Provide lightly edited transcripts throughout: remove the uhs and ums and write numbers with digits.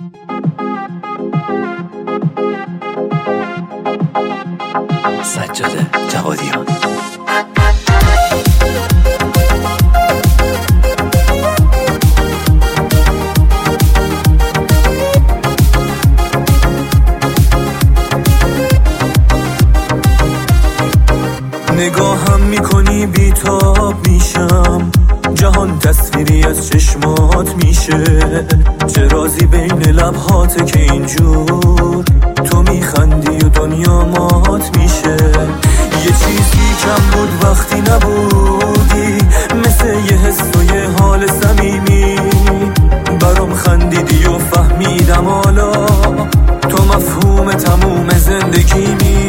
سجاده جوادیان. نگاهم میکنی بیتاب میشم، جهان تصویری از چشمات میشه. چه رازی بین لبهاته که اینجور تو میخندی و دنیا مات میشه. یه چیزی کم بود وقتی نبودی، مثل یه حس و یه حال صمیمی. برام خندیدی و فهمیدم حالا تو مفهوم تموم زندگیمی.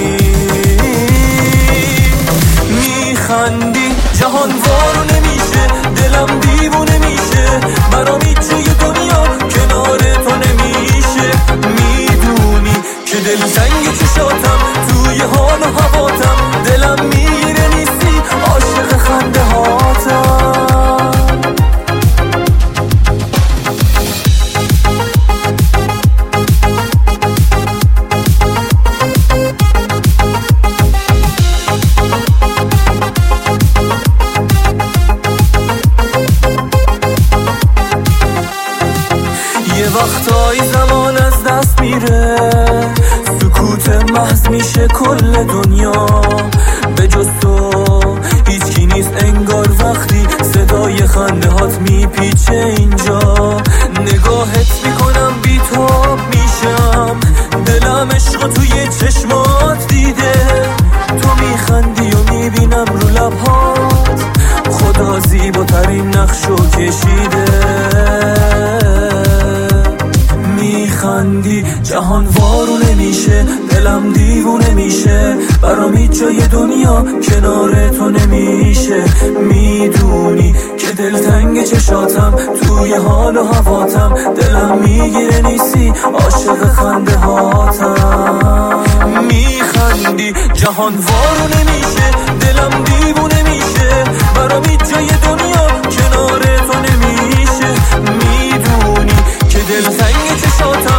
میخندی جهان وارو نمیشه، دلم دیوونه میشه. برام هیچ جای دنیا کنار تو نمیشه. میدونی که دلتنگ چشاتم، توی حال و هواتم. دلم میگیره نیستی، عاشق خنده هاتم. یه وقتایی زمان از دست میره، سکوت محض میشه کل دنیا. به جز تو هیچکی نیست انگار وقتی صدای خنده هات میپیچه اینجا. نگاهت میکنم بیتاب میشم، دلم عشق توی چشمات دیده. تو میخندی و میبینم رو لبهات، خدا زیباترین نقشو کشیده. میخندی جهان وارو نمیشه، دلم دیوونه میشه. برام هیچ جای دنیا کنار تو نمیشه. میدونی که دلتنگ چشاتم، توی حال و هواتم. دلم میگیره نیستی، عاشق خنده هاتم. میخندی جهان وارو نمیشه، دلم دیوونه میشه. برام هیچ جای دنیا کنار تو نمیشه. میدونی که دلتنگ چشاتم،